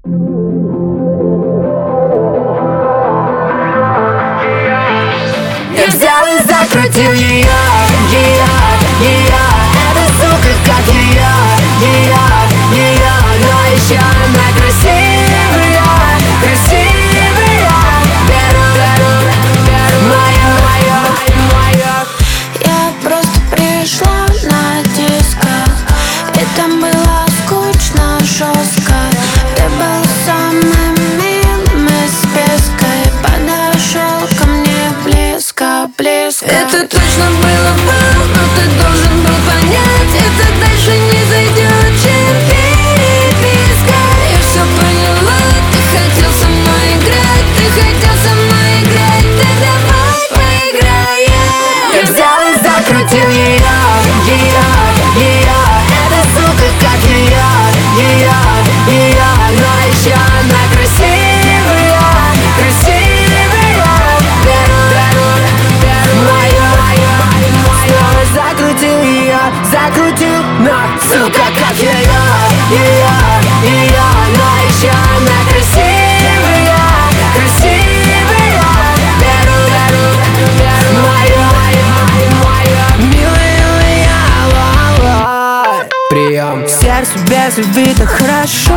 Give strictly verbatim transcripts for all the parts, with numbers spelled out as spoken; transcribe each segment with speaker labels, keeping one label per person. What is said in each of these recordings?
Speaker 1: Я взял и закрутил ее, ее, ее. Эта сука как ее, ее, ее. Но еще она красивая, красивая. Беру, беру, беру мое, мое, мое.
Speaker 2: Я просто пришла на диско, и там было скучно, жестко. Ты был самым милым из списка и подошел ко мне близко, близко.
Speaker 1: Это точно было вау, но ты должен был понять, это дальше не зайдет, чем переписка. Я все поняла, ты хотел со мной играть, ты хотел со мной играть, так давай поиграем. Я взял и закрутил ее, ее, ее. Эта сука как ее, ее, ее. Но еще она красивая, красивая. Беру, беру, беру мое, мое, мое. Закрутил ее, закрутил, но сука как ее, ее, ее. Но еще она красивая, красивая. Беру, беру, беру мое, мое, мое. Милая моя, ла-ла. Прием. Сердце без любви так хорошо.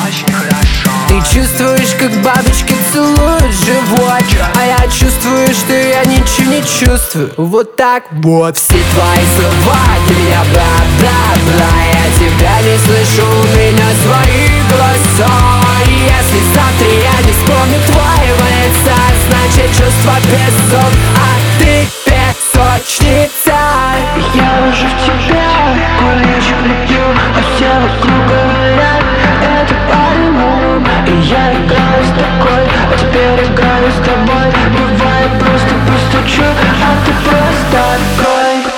Speaker 1: Ты чувствуешь, как бабочки целуют живот, а я чувствую, что я ничего не чувствую. Вот так вот. Все твои слова для меня бла-бла-бла. Я тебя не слышу, у меня свои голоса. И если завтра я не вспомню твоего лица, значит чувства без слов, а ты песочница.
Speaker 3: Я уже в тебя куличик лепил, а все вокруг говорят, это парень мой. И я играю с такой, а теперь играю с тобой. Бывает просто постучу, а ты просто открой.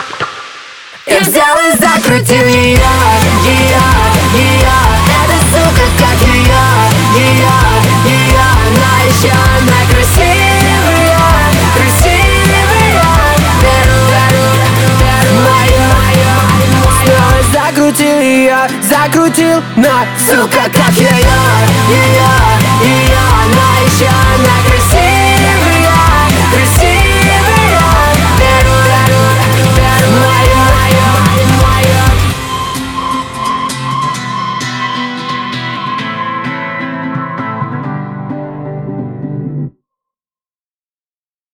Speaker 1: Я взял и закрутил ее, ее, ее. Эта сука как ее, ее, ее. Но еще она красивая, красивая. Беру, беру, беру мое, мое. Снова закрутил ее, закрутил, но сука как ее, ее, ее. Но еще она красивая.